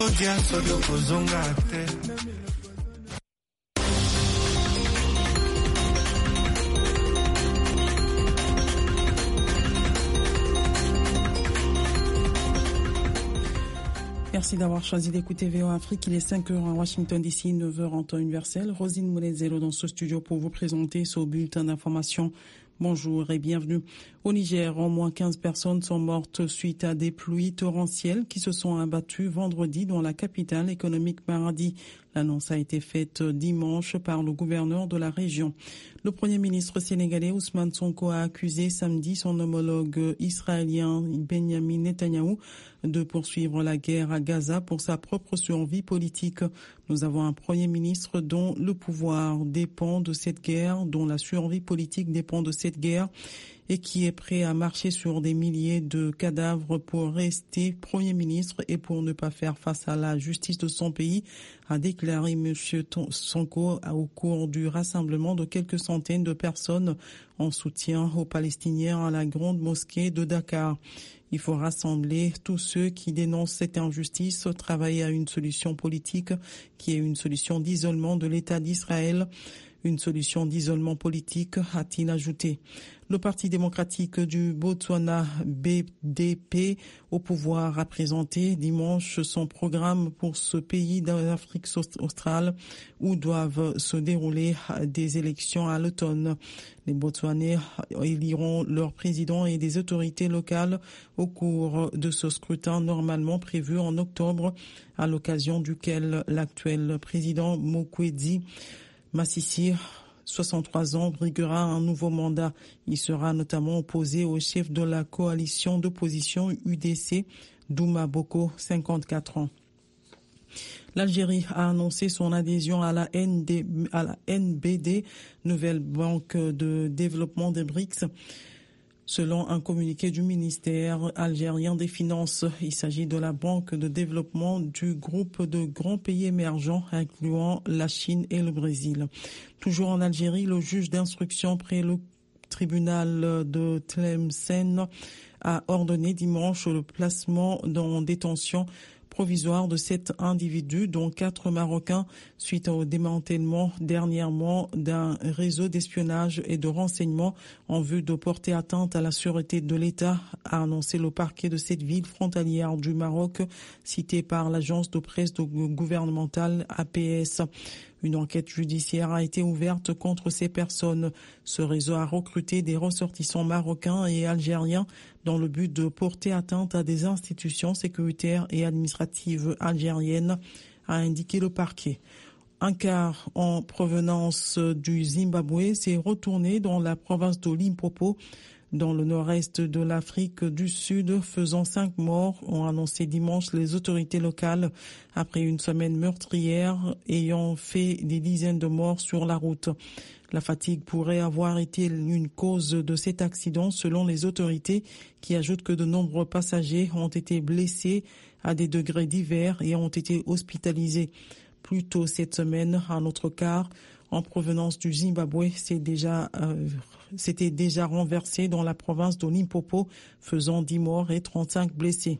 Merci d'avoir choisi d'écouter VOA Afrique. Il est 5h à Washington DC, 9h en temps universel. Rosine Moulezelo dans ce studio pour vous présenter ce bulletin d'information. Bonjour et bienvenue. Au Niger, au moins 15 personnes sont mortes suite à des pluies torrentielles qui se sont abattues vendredi dans la capitale économique Maradi. L'annonce a été faite dimanche par le gouverneur de la région. Le premier ministre sénégalais Ousmane Sonko a accusé samedi son homologue israélien Benjamin Netanyahou de poursuivre la guerre à Gaza pour sa propre survie politique. Nous avons un premier ministre dont le pouvoir dépend de cette guerre, dont la survie politique dépend de cette guerre et qui est prêt à marcher sur des milliers de cadavres pour rester Premier ministre et pour ne pas faire face à la justice de son pays, a déclaré M. Sonko au cours du rassemblement de quelques centaines de personnes en soutien aux Palestiniens à la grande mosquée de Dakar. Il faut rassembler tous ceux qui dénoncent cette injustice, travailler à une solution politique qui est une solution d'isolement de l'État d'Israël. Une solution d'isolement politique, a-t-il ajouté. Le Parti démocratique du Botswana, BDP, au pouvoir, a présenté dimanche son programme pour ce pays d'Afrique australe où doivent se dérouler des élections à l'automne. Les Botswanais éliront leur président et des autorités locales au cours de ce scrutin normalement prévu en octobre, à l'occasion duquel l'actuel président Mokwedi Massissi, 63 ans, briguera un nouveau mandat. Il sera notamment opposé au chef de la coalition d'opposition UDC, Douma Boko, 54 ans. L'Algérie a annoncé son adhésion à la NBD, nouvelle banque de développement des BRICS. Selon un communiqué du ministère algérien des Finances, il s'agit de la banque de développement du groupe de grands pays émergents, incluant la Chine et le Brésil. Toujours en Algérie, le juge d'instruction près le tribunal de Tlemcen a ordonné dimanche le placement en détention provisoire de 7 individus, dont 4 Marocains, suite au démantèlement dernièrement d'un réseau d'espionnage et de renseignement en vue de porter atteinte à la sûreté de l'État, a annoncé le parquet de cette ville frontalière du Maroc, citée par l'agence de presse gouvernementale APS. Une enquête judiciaire a été ouverte contre ces personnes. Ce réseau a recruté des ressortissants marocains et algériens dans le but de porter atteinte à des institutions sécuritaires et administratives algériennes, a indiqué le parquet. Un car en provenance du Zimbabwe s'est retourné dans la province de Limpopo, dans le nord-est de l'Afrique du Sud, faisant 5 morts, ont annoncé dimanche les autorités locales, après une semaine meurtrière ayant fait des dizaines de morts sur la route. La fatigue pourrait avoir été une cause de cet accident selon les autorités, qui ajoutent que de nombreux passagers ont été blessés à des degrés divers et ont été hospitalisés. Plus tôt cette semaine, un autre car en provenance du Zimbabwe s'était déjà renversé dans la province de Limpopo, faisant 10 morts et 35 blessés.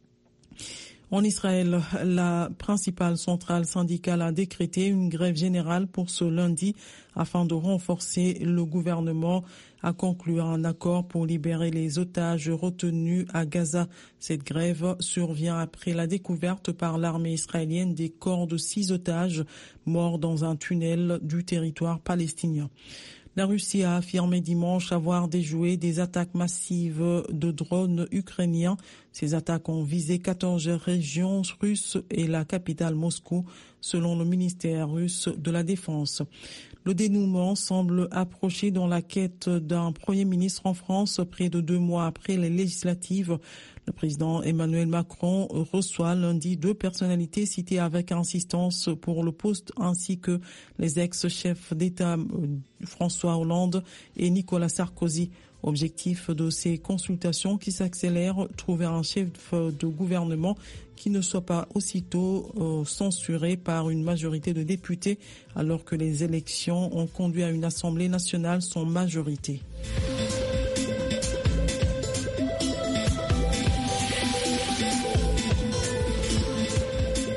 En Israël, la principale centrale syndicale a décrété une grève générale pour ce lundi afin de renforcer le gouvernement à conclure un accord pour libérer les otages retenus à Gaza. Cette grève survient après la découverte par l'armée israélienne des corps de 6 otages morts dans un tunnel du territoire palestinien. La Russie a affirmé dimanche avoir déjoué des attaques massives de drones ukrainiens. Ces attaques ont visé 14 régions russes et la capitale Moscou, selon le ministère russe de la Défense. Le dénouement semble approcher dans la quête d'un Premier ministre en France près de 2 mois après les législatives. Le président Emmanuel Macron reçoit lundi 2 personnalités citées avec insistance pour le poste, ainsi que les ex-chefs d'État François Hollande et Nicolas Sarkozy. Objectif de ces consultations qui s'accélèrent, trouver un chef de gouvernement qui ne soit pas aussitôt censuré par une majorité de députés, alors que les élections ont conduit à une Assemblée nationale sans majorité.